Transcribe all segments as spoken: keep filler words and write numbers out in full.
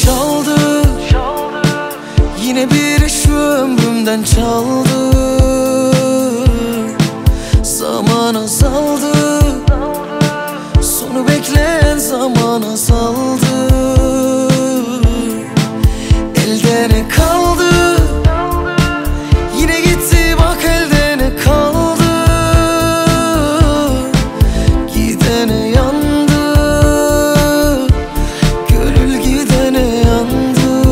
çaldı, yine biri şu ömrümden çaldı. Zaman azaldı, sonu bekleyen zaman azaldı. Elde ne kaldı, yine gitti bak elde ne kaldı. Gidene yandı, gönül gidene yandı.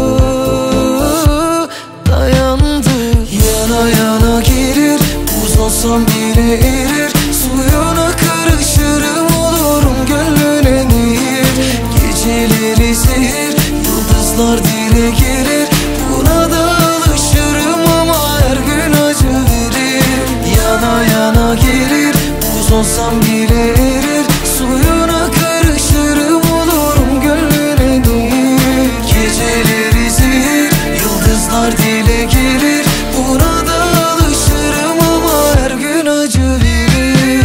Dayandı, yana yana gelir, buz olsam bile erir. Suyuna karışırım, olurum gönlüne nehir. Geceleri zehir, yıldızlar dile gelir. Buna da alışırım ama her gün acı verir. Yana yana gelir, buz olsam bile erir. Suyuna karışırım, olurum gönlüne nehir. Geceleri zehir, yıldızlar dile gelir. Buna da alışırım ama her gün acı verir.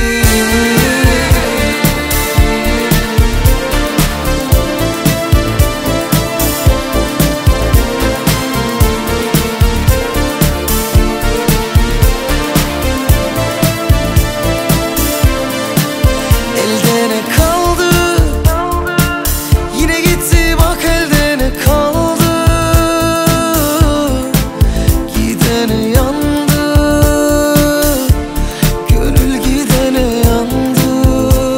Elde ne kaldı, yine gitti bak elde ne kaldı. Gidene yandı, gönül gidene yandı.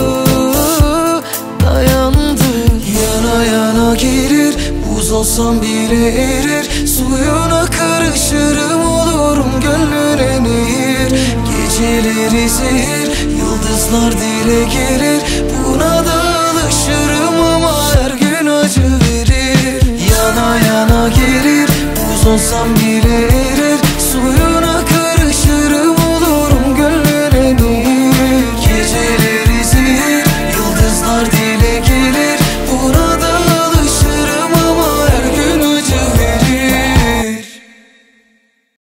Dayandı, yana yana gelir, buz olsam bile erir. Suyuna karışırım, olurum gönlüne nehir. Geceleri zehir, yıldızlar dile gelir. Buna da alışırım ama her gün acı verir. Yana yana gelir, buz olsam bile erir.